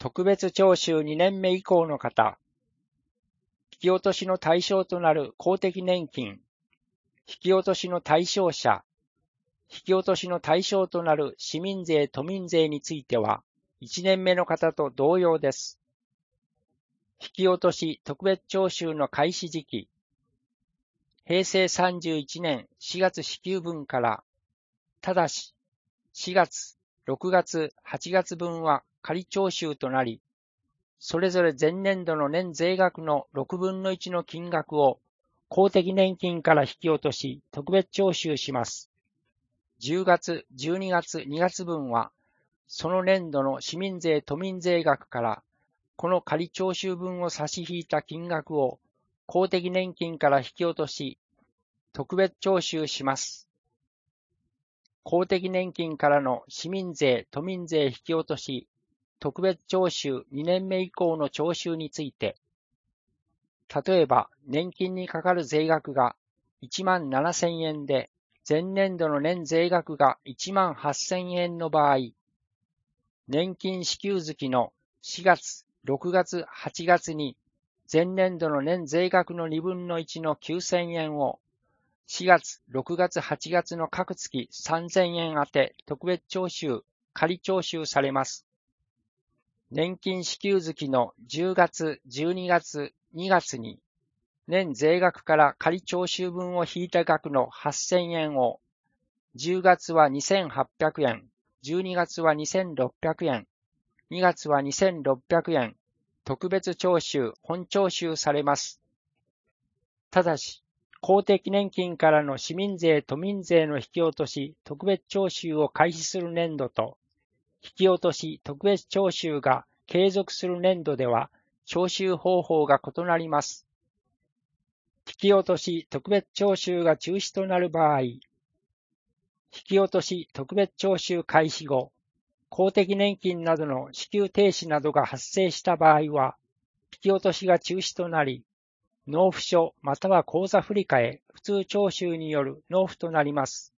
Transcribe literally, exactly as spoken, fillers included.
特別徴収にねんめ以降の方、引き落としの対象となる公的年金、引き落としの対象者、引き落としの対象となる市民税・都民税については、いちねんめの方と同様です。引き落とし特別徴収の開始時期、へいせいさんじゅういちねんしがつ支給分から、ただししがつ、ろくがつ、はちがつ分は仮徴収となり、それぞれ前年度の年税額のろくぶんのいちの金額を公的年金から引き落とし特別徴収します。じゅうがつ、じゅうにがつ、にがつ分は、その年度の市民税・都民税額から、この仮徴収分を差し引いた金額を公的年金から引き落とし、特別徴収します。公的年金からの市民税・都民税引き落とし、特別徴収にねんめ以降の徴収について、例えば年金にかかる税額がいちまんななせんえんで、前年度の年税額がいちまんはっせんえんの場合、年金支給月のしがつ、ろくがつ、はちがつに前年度の年税額のにぶんのいちのきゅうせんえんをしがつ、ろくがつ、はちがつの各月さんぜんえんあて特別徴収、仮徴収されます。年金支給月のじゅうがつ、じゅうにがつ、にがつに年税額から仮徴収分を引いた額のはっせんえんをじゅうがつはにせんはっぴゃくえん、じゅうにがつはにせんろっぴゃくえん、にがつはにせんろっぴゃくえん、特別徴収、本徴収されます。ただし、公的年金からの市民税・都民税の引き落とし、特別徴収を開始する年度と、引き落とし、特別徴収が継続する年度では、徴収方法が異なります。引き落とし、特別徴収が中止となる場合、引き落とし、特別徴収開始後、公的年金などの支給停止などが発生した場合は、引き落としが中止となり、納付書または口座振替、普通徴収による納付となります。